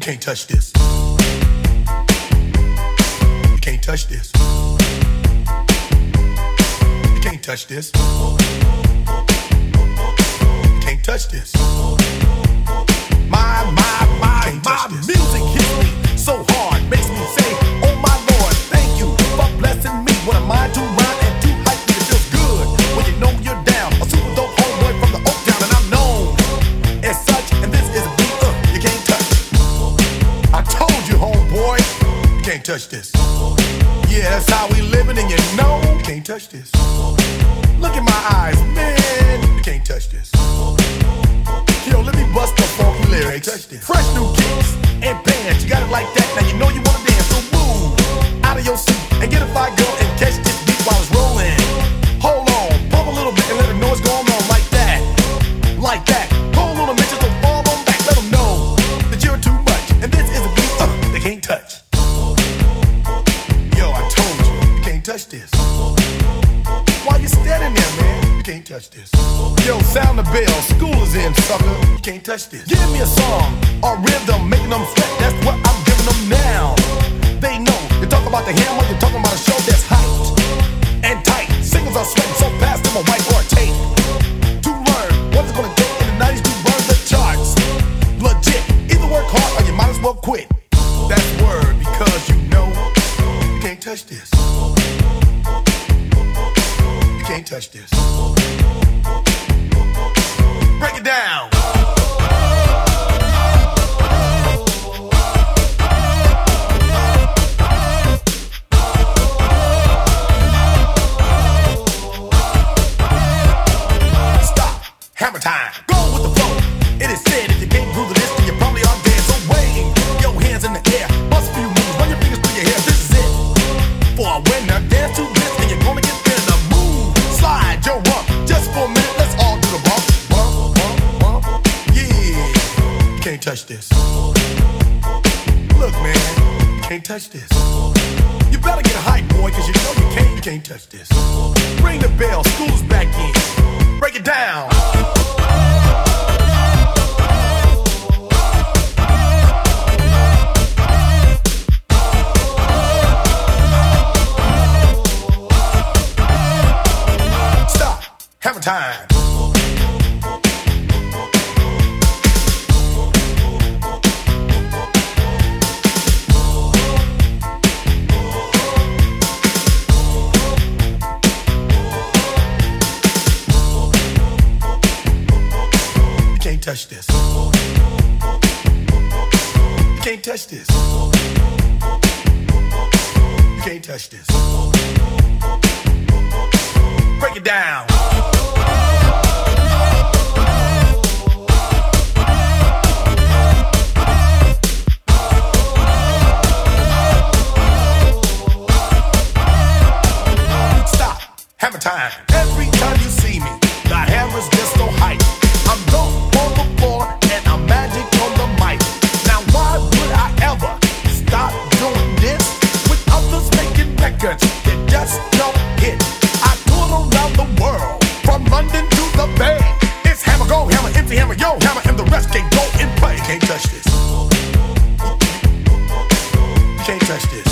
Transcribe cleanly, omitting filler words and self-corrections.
can't touch this. You can't touch this. You can't touch this. You can't touch this. My music hits me so hard, makes me say, oh my Lord, thank you for blessing me. What am I to rhyme and to hype me? It feels good when you know you're down. A super dope homeboy from the Oak Town, and I'm known as such. And this is a beat you can't touch. I told you, homeboy, you can't touch this. Yeah, that's how we living, and you know you can't touch this. Look in my eyes, man, you can't touch this. Yo, let me bust the funky lyrics. Fresh new kicks and bands, you got it like that. Now you know you wanna dance, so move out of your seat and get a fire girl and catch this beat while it's rolling. Hold on, pump a little bit and let them know what's going on like that. Like that. Hold on a minute, just don't fall on back. Let them know that you're too much. And this is a beat they can't touch. Yo, I told you, you can't touch this. Why you standing there, man? You can't touch this. Yo, sound the bell, school is in, sucker. You can't touch this. Give me a song, a rhythm, making them sweat. That's what I'm giving them now. They know, you talk about the hammer, you're talking about a show that's hyped and tight. Singles are sweating so fast, them a white or a tape. To learn what it's gonna take in the 90s to burn the charts. Legit, either work hard or you might as well quit. That's word, because you know you can't touch this. You can't touch this. Break it down. Stop. Hammer time. Go with the flow. It is said if you can't groove this, then you probably are dead. So wave your hands in the air. Bust a few moves. Run your fingers through your hair. This is it. For a winner, dance to this, and you're gonna get there. The move. Slide your rump. Just for a minute, let's all do the bump. Bump, bump, bump. Yeah. You can't touch this. Look, man, you can't touch this. You better get hype, boy, cause you know you can't touch this. Ring the bell, school's back in. Break it down. Stop. Hammer time. You can't touch this. You can't touch this. You can't touch this. Break it down. Stop. Hammer time. Every time you see me, the hammer's just so hype. I'm dope on the floor and I'm magic on the mic. Now why would I ever stop doing this with others making records that just don't hit? I tour around the world, from London to the Bay. It's hammer, go hammer, empty hammer, yo hammer, and the rest can go and play. You can't touch this. You can't touch this.